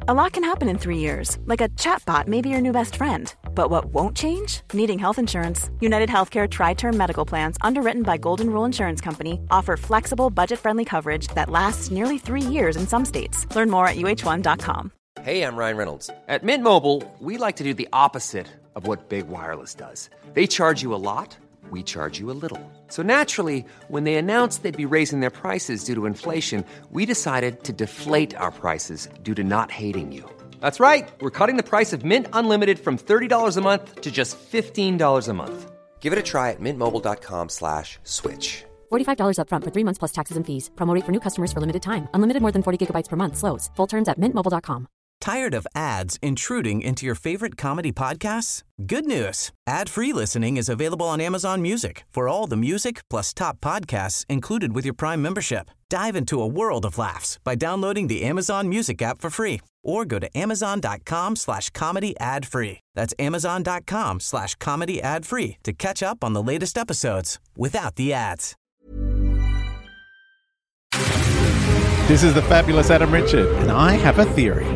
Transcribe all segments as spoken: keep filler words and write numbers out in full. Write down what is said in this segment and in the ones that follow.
A lot can happen in three years, like a chatbot may be your new best friend. But what won't change? Needing health insurance. United Healthcare Tri-Term Medical Plans, underwritten by Golden Rule Insurance Company, offer flexible, budget-friendly coverage that lasts nearly three years in some states. Learn more at U H one dot com. Hey, I'm Ryan Reynolds. At Mint Mobile, we like to do the opposite of what Big Wireless does. They charge you a lot, we charge you a little. So naturally, when they announced they'd be raising their prices due to inflation, we decided to deflate our prices due to not hating you. That's right. We're cutting the price of Mint Unlimited from thirty dollars a month to just fifteen dollars a month. Give it a try at mintmobile.com slash switch. forty-five dollars up front for three months plus taxes and fees. Promo rate for new customers for limited time. Unlimited more than forty gigabytes per month slows. Full terms at mint mobile dot com. Tired of ads intruding into your favorite comedy podcasts? Good news. Ad-free listening is available on Amazon Music for all the music plus top podcasts included with your Prime membership. Dive into a world of laughs by downloading the Amazon Music app for free or go to amazon.com slash comedy ad-free. That's amazon.com slash comedy ad-free to catch up on the latest episodes without the ads. This is the fabulous Adam Richard, and I have a theory.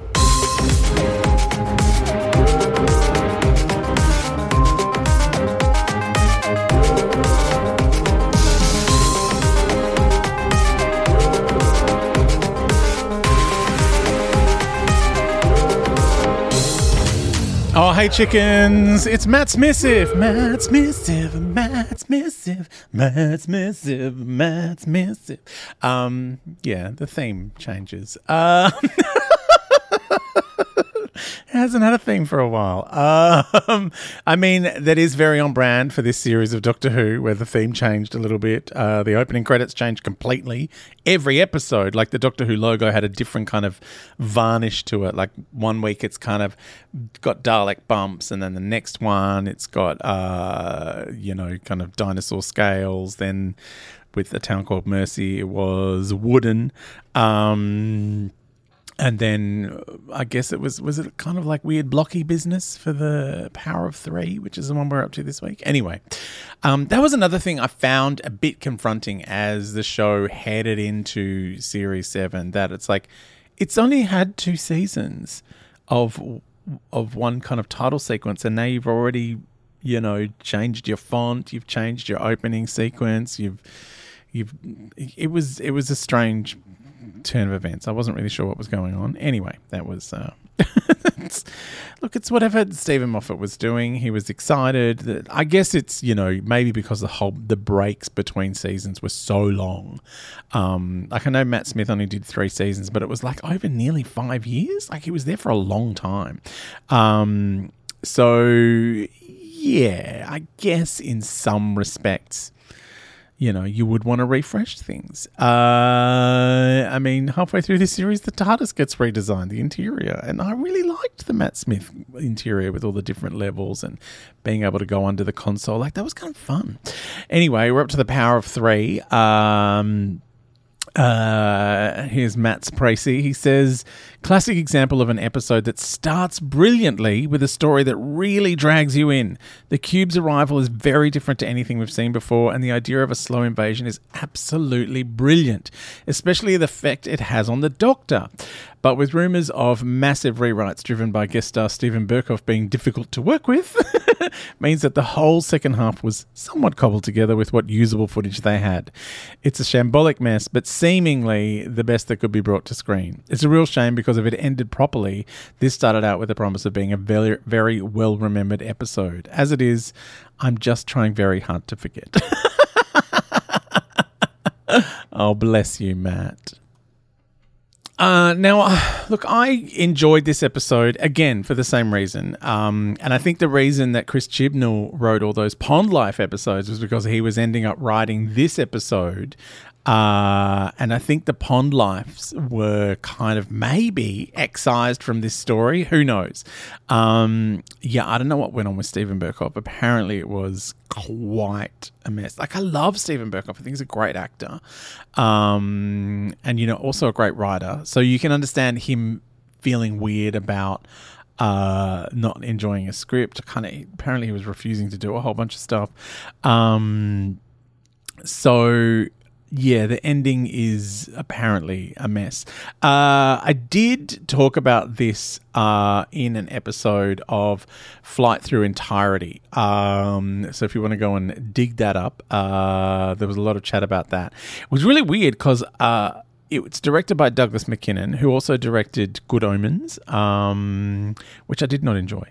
Oh, hey, chickens. It's Matt's Missive. Matt's Missive. Matt's Missive. Matt's Missive. Matt's Missive. Um, yeah, the theme changes. Uh, it hasn't had a theme for a while. Um, I mean, that is very on brand for this series of Doctor Who, where the theme changed a little bit. Uh, the opening credits changed completely. Every episode, like the Doctor Who logo had a different kind of varnish to it. Like one week it's kind of got Dalek bumps, and then the next one it's got, uh, you know, kind of dinosaur scales. Then with A Town Called Mercy, it was wooden. Um... And then I guess it was, was it kind of like weird blocky business for the Power of Three, which is the one we're up to this week. Anyway, um, that was another thing I found a bit confronting as the show headed into Series seven, that it's like, it's only had two seasons of of one kind of title sequence, and now you've already, you know, changed your font, you've changed your opening sequence, you've, you've, it was, it was a strange turn of events. I wasn't really sure what was going on. Anyway, that was uh it's, look, it's whatever Stephen Moffat was doing. He was excited. That, I guess it's, you know, maybe because the whole the breaks between seasons were so long. Um like I know Matt Smith only did three seasons, but it was like over nearly five years. Like he was there for a long time. Um so yeah, I guess in some respects, you know, you would want to refresh things. Uh, I mean, halfway through this series, the TARDIS gets redesigned, the interior. And I really liked the Matt Smith interior with all the different levels and being able to go under the console. Like, that was kind of fun. Anyway, we're up to the Power of Three. Um... Uh, here's Matt's Précy. He says, classic example of an episode that starts brilliantly with a story that really drags you in. The Cube's arrival is very different to anything we've seen before, and the idea of a slow invasion is absolutely brilliant, especially the effect it has on the Doctor. But with rumours of massive rewrites driven by guest star Steven Berkoff being difficult to work with, means that the whole second half was somewhat cobbled together with what usable footage they had. It's a shambolic mess, but seemingly the best that could be brought to screen. It's a real shame because if it ended properly, this started out with the promise of being a very, very well-remembered episode. As it is, I'm just trying very hard to forget. Oh, bless you, Matt. Uh, now, look, I enjoyed this episode, again, for the same reason. Um, and I think the reason that Chris Chibnall wrote all those Pond Life episodes was because he was ending up writing this episode. Uh, and I think the Pond Lives were kind of maybe excised from this story. Who knows? Um, yeah, I don't know what went on with Steven Berkoff. Apparently it was quite a mess. Like, I love Steven Berkoff. I think he's a great actor. Um, and, you know, also a great writer. So you can understand him feeling weird about uh, not enjoying a script. Kind of, apparently he was refusing to do a whole bunch of stuff. Um, so... yeah, the ending is apparently a mess. Uh, I did talk about this uh, in an episode of Flight Through Entirety. Um, so if you want to go and dig that up, uh, there was a lot of chat about that. It was really weird because uh, it's directed by Douglas McKinnon, who also directed Good Omens, um, which I did not enjoy.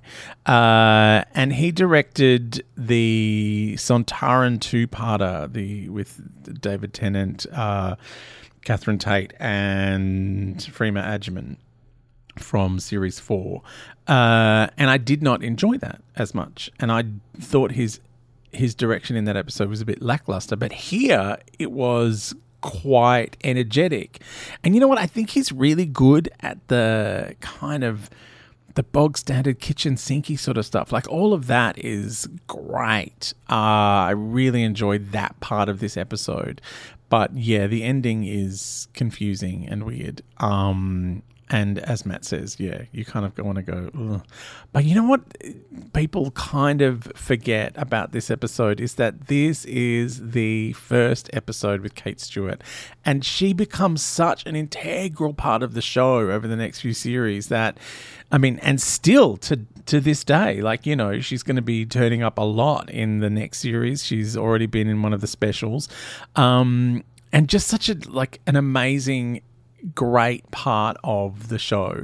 Uh, and he directed the Sontaran two-parter, the with David Tennant, uh, Catherine Tate, and Freema Agyeman from Series four. Uh, and I did not enjoy that as much. And I thought his his direction in that episode was a bit lackluster. But here, it was quite energetic. And you know what? I think he's really good at the kind of the bog standard kitchen sinky sort of stuff. Like all of that is great. Uh, I really enjoyed that part of this episode. But yeah, the ending is confusing and weird. Um, and as Matt says, yeah, you kind of want to go, ugh. But you know what people kind of forget about this episode is that this is the first episode with Kate Stewart, and she becomes such an integral part of the show over the next few series that, I mean, and still to to this day, like, you know, she's going to be turning up a lot in the next series. She's already been in one of the specials, um, and just such a like an amazing, great part of the show.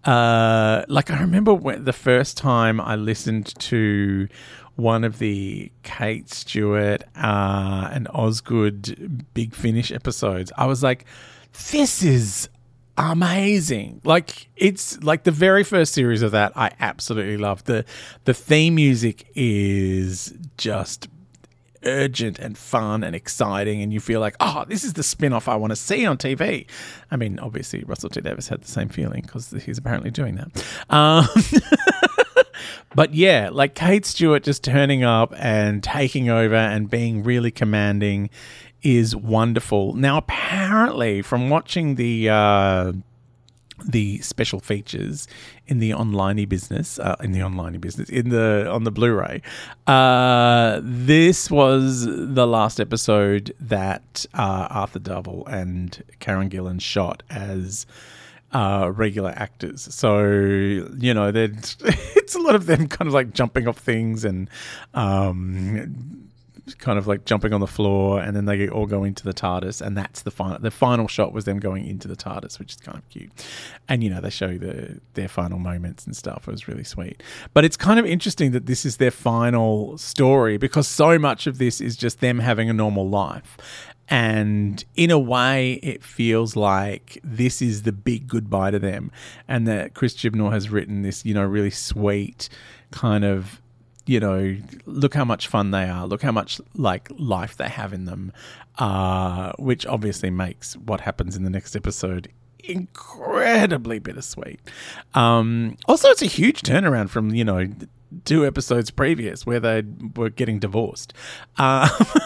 Uh, like I remember when the first time I listened to one of the Kate Stewart uh, and Osgood Big Finish episodes, I was like, this is amazing. Like it's like the very first series of that I absolutely loved. The the theme music is just urgent and fun and exciting, and you feel like, oh, this is the spin-off I want to see on T V. I mean, obviously Russell T Davies had the same feeling because he's apparently doing that. Um, but yeah, like Kate Stewart just turning up and taking over and being really commanding is wonderful. Now, apparently, from watching the uh, the special features in the online business, uh, in the online business, in the on the Blu-ray, uh, this was the last episode that uh, Arthur Dovell and Karen Gillan shot as uh, regular actors. So, you know, it's a lot of them kind of like jumping off things and um, kind of like jumping on the floor, and then they all go into the TARDIS, and that's the final. The final shot was them going into the TARDIS, which is kind of cute. And you know, they show the their final moments and stuff. It was really sweet. But it's kind of interesting that this is their final story, because so much of this is just them having a normal life. And in a way, it feels like this is the big goodbye to them, and that Chris Chibnall has written this, you know, really sweet kind of, you know, look how much fun they are. Look how much like life they have in them, uh, which obviously makes what happens in the next episode incredibly bittersweet. Um, also, it's a huge turnaround from, you know, two episodes previous where they were getting divorced. Uh,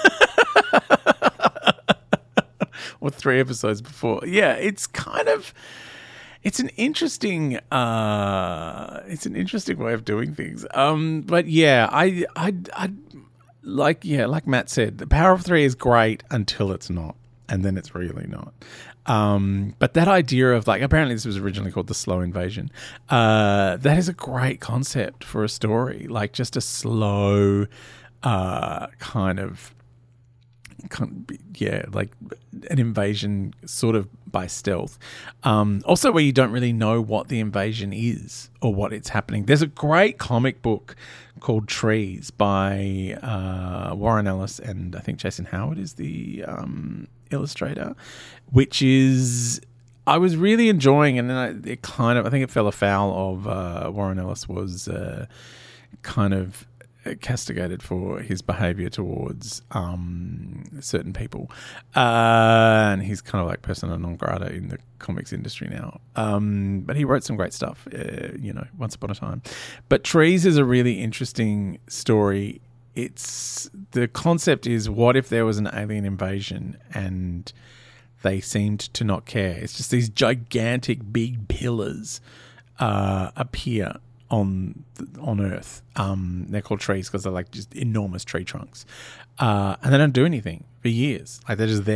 or three episodes before. Yeah, it's kind of... It's an interesting, uh, it's an interesting way of doing things. Um, but yeah, I, I, I, like, yeah, like Matt said, the Power of Three is great until it's not, and then it's really not. Um, but that idea of like, apparently this was originally called the Slow Invasion. Uh, that is a great concept for a story, like just a slow, uh, kind of. Yeah, like an invasion sort of by stealth. Um, also where you don't really know what the invasion is or what it's happening. There's a great comic book called Trees by uh, Warren Ellis, and I think Jason Howard is the um, illustrator, which is... I was really enjoying, and then I, it kind of... I think it fell afoul of uh, Warren Ellis was uh, kind of... castigated for his behaviour towards um, certain people. Uh, and he's kind of like persona non grata in the comics industry now. Um, but he wrote some great stuff, uh, you know, once upon a time. But Trees is a really interesting story. It's the concept is, what if there was an alien invasion and they seemed to not care? It's just these gigantic big pillars uh, appear on on Earth. Um, they're called trees because they're like just enormous tree trunks. Uh, and they don't do anything for years. Like they're just there.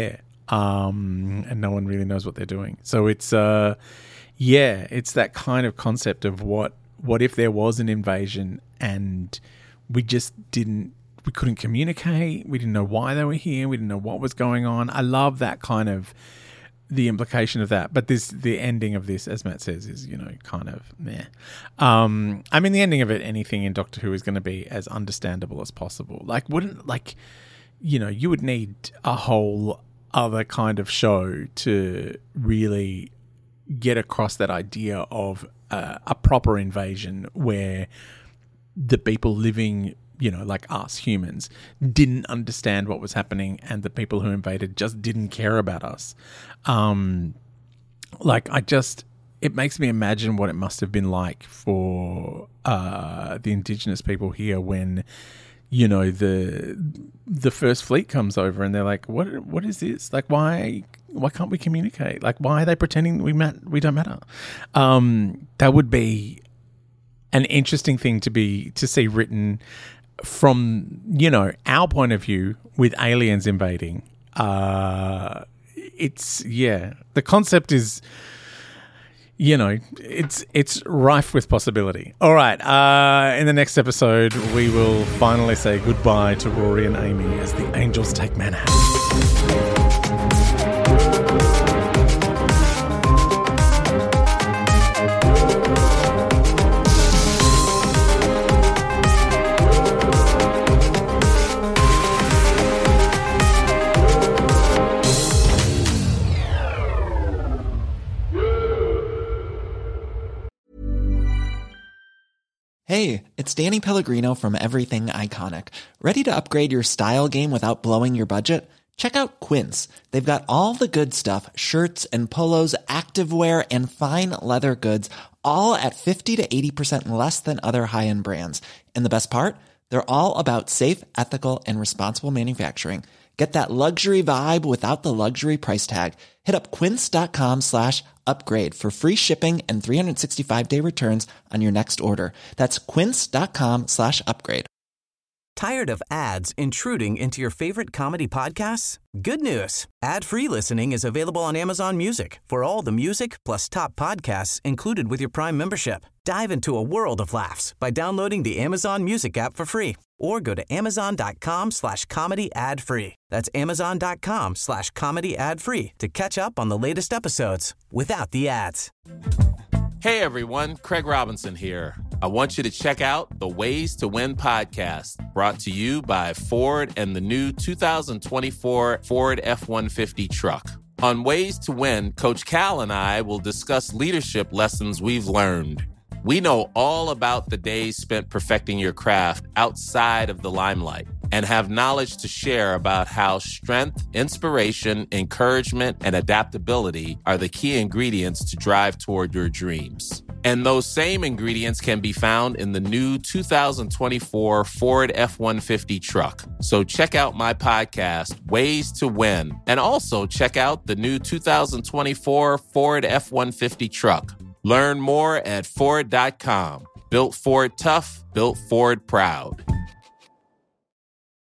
um, and no one really knows what they're doing. So it's, uh, yeah, it's that kind of concept of what what if there was an invasion and we just didn't, we couldn't communicate, we didn't know why they were here, we didn't know what was going on. I love that kind of, the implication of that. But this, the ending of this, as Matt says, is, you know, kind of meh. Um, I mean, the ending of it, anything in Doctor Who is going to be as understandable as possible. Like, wouldn't, like, you know, you would need a whole other kind of show to really get across that idea of uh, a proper invasion where the people living, you know, like us humans, didn't understand what was happening and the people who invaded just didn't care about us. Um, like, I just, it makes me imagine what it must have been like for uh, the Indigenous people here when, you know, the the First Fleet comes over and they're like, what what is this? Like, why why can't we communicate? Like, why are they pretending we mat- we don't matter? Um, that would be an interesting thing to be to see written from, you know, our point of view with aliens invading. Uh, it's, yeah, the concept is, you know, it's it's rife with possibility. All right, uh, in the next episode, we will finally say goodbye to Rory and Amy as the Angels take Manhattan. Hey, it's Danny Pellegrino from Everything Iconic. Ready to upgrade your style game without blowing your budget? Check out Quince. They've got all the good stuff, shirts and polos, activewear, and fine leather goods, all at fifty to eighty percent less than other high-end brands. And the best part? They're all about safe, ethical, and responsible manufacturing. Get that luxury vibe without the luxury price tag. Hit up quince.com slash upgrade for free shipping and three sixty-five day returns on your next order. That's quince.com slash upgrade. Tired of ads intruding into your favorite comedy podcasts? Good news. Ad-free listening is available on Amazon Music for all the music plus top podcasts included with your Prime membership. Dive into a world of laughs by downloading the Amazon Music app for free or go to amazon.com slash comedy ad free. That's amazon.com slash comedy ad free to catch up on the latest episodes without the ads. Hey everyone, Craig Robinson here. I want you to check out the Ways to Win podcast, brought to you by Ford and the new two thousand twenty-four Ford F one fifty truck. On Ways to Win, Coach Cal and I will discuss leadership lessons we've learned. We know all about the days spent perfecting your craft outside of the limelight and have knowledge to share about how strength, inspiration, encouragement, and adaptability are the key ingredients to drive toward your dreams. And those same ingredients can be found in the new two thousand twenty-four Ford F one fifty truck. So check out my podcast, Ways to Win, and also check out the new two thousand twenty-four Ford F one fifty truck. Learn more at Ford dot com. Built Ford tough, built Ford proud.